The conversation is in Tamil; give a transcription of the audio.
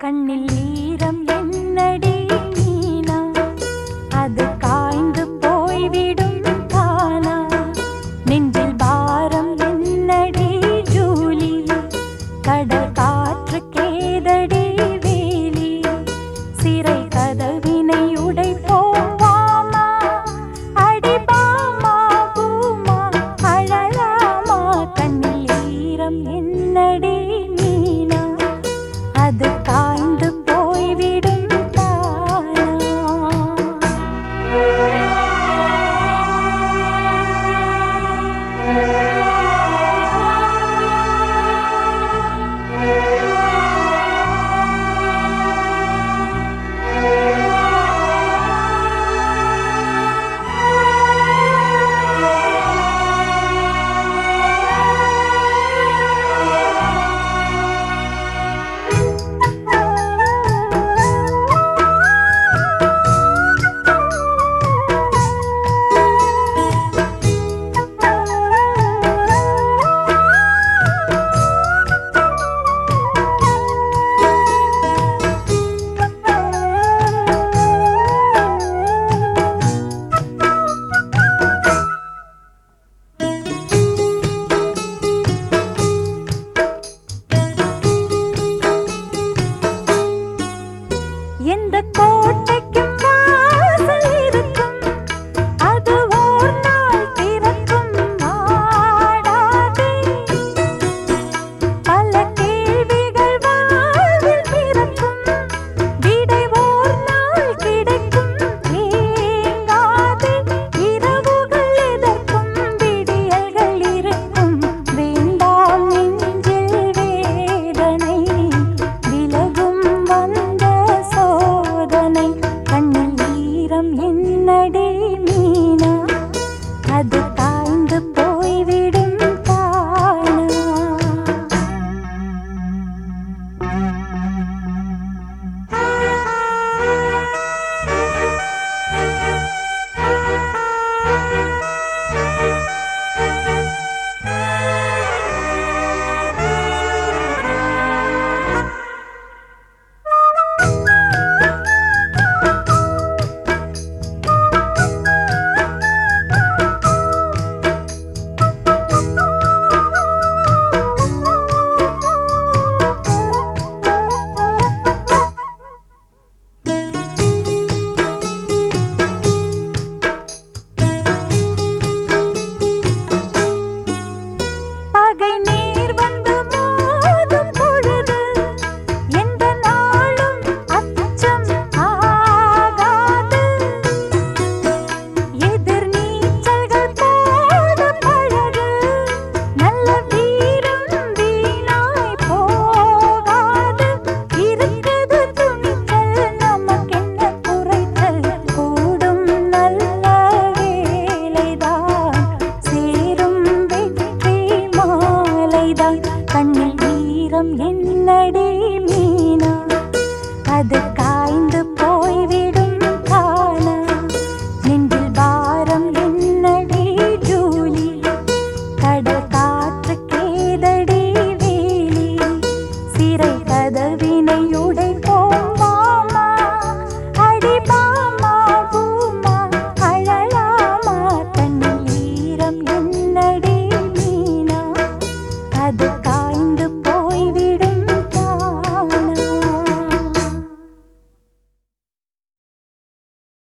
கண்ணில் ஈரம் என்னடி மீனா, அது காய்ந்து போய்விடும் தானா? நெஞ்சில் பாரம் என்னடி ஜூலி, கடல் காற்று கேதடி வேலி, சிறை கதவினை உடைப்போம் வாமா, அடிபாமா பூமா அழலாமா? கண்ணில் ஈரம் என்னடி மீனா, அது காய்ந்து போய்விடும் தானா? எந்த கோட்டைக்கும் வாசல் இருக்கும், அது ஓர் நாள் திறக்கும் வாடாதே. பல கேள்விகள் வாழ்வில் பிறக்கும், விடை ஓர் நாள் கிடைக்கும் தேங்காதே. இரவுகள் எதற்கும் விடியல்கள் இருக்கும், வேண்டாம் நெஞ்சில் வேதனை, விலகும் வந்த சோதனை. கண்ணில் ஈரம் என்னடி மீனா, அது காய்ந்து போய்விடும் தானா? பகை நேர் வந்து மோதும் பொழுது எந்த நாளும் அச்சம் ஆகாது. எதிர் நீச்சல்கள் போட பழகு, நல்ல வீரம் வீணாய் போகாது. இருக்குது துணிச்சல், நமக்கென்ன குறைச்சல், கூடும் நல்ல வேலைதான், சேரும் வெற்றி மாலைதான். கண்ணில் ஈரம் என்னடி மீனா, அது காய்ந்து போய்விடும் தானா? நெஞ்சில் பாரம் என்னடி ஜூலி, கடல் காற்று கேதடி வேலி, சிறை கதவினை உடைப்போம் வாமா, அடிபாமா பூமா அழலாமா? கண்ணில் ஈரம் என்னடி மீனா, அது